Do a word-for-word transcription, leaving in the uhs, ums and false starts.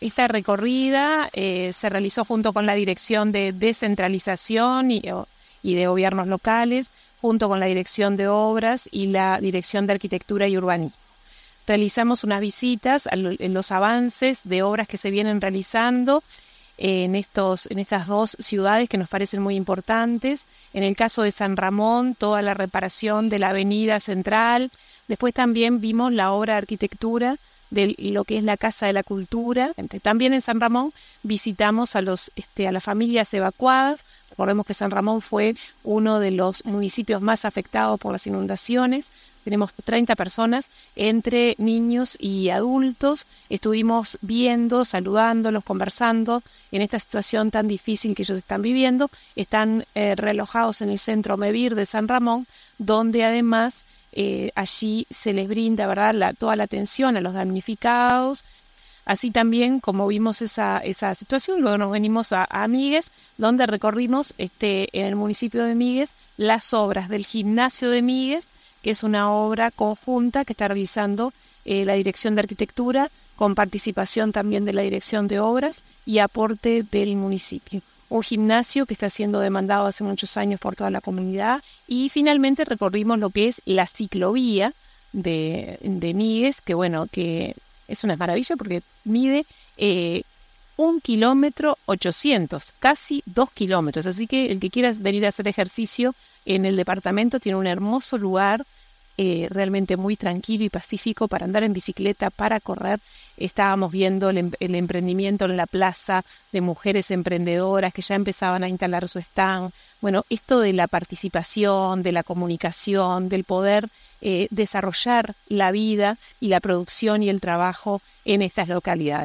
esta recorrida eh, se realizó junto con la Dirección de Descentralización y, y de Gobiernos Locales, junto con la Dirección de Obras y la Dirección de Arquitectura y Urbanismo. Realizamos unas visitas a lo, en los avances de obras que se vienen realizando en, estos, en estas dos ciudades que nos parecen muy importantes. En el caso de San Ramón, toda la reparación de la avenida central. Después también vimos la obra de arquitectura de lo que es la Casa de la Cultura. También en San Ramón visitamos a, los, este, a las familias evacuadas. Recordemos que San Ramón fue uno de los municipios más afectados por las inundaciones. Tenemos treinta personas, entre niños y adultos. Estuvimos viendo, saludándolos, conversando en esta situación tan difícil que ellos están viviendo. Están eh, realojados en el Centro MEVIR de San Ramón, donde además eh, allí se les brinda, ¿verdad?, la, toda la atención a los damnificados. Así también, como vimos esa, esa situación, luego nos venimos a, a Migues, donde recorrimos este, en el municipio de Migues las obras del gimnasio de Migues, que es una obra conjunta que está realizando eh, la Dirección de Arquitectura, con participación también de la Dirección de Obras y aporte del municipio. Un gimnasio que está siendo demandado hace muchos años por toda la comunidad. Y finalmente recorrimos lo que es la ciclovía de, de Migues, que bueno, que es una maravilla porque mide eh, un kilómetro ochocientos, casi dos kilómetros. Así que el que quiera venir a hacer ejercicio en el departamento tiene un hermoso lugar, eh, realmente muy tranquilo y pacífico para andar en bicicleta, para correr. Estábamos viendo el, el emprendimiento en la plaza de mujeres emprendedoras que ya empezaban a instalar su stand. Bueno, esto de la participación, de la comunicación, del poder eh, desarrollar la vida y la producción y el trabajo en estas localidades.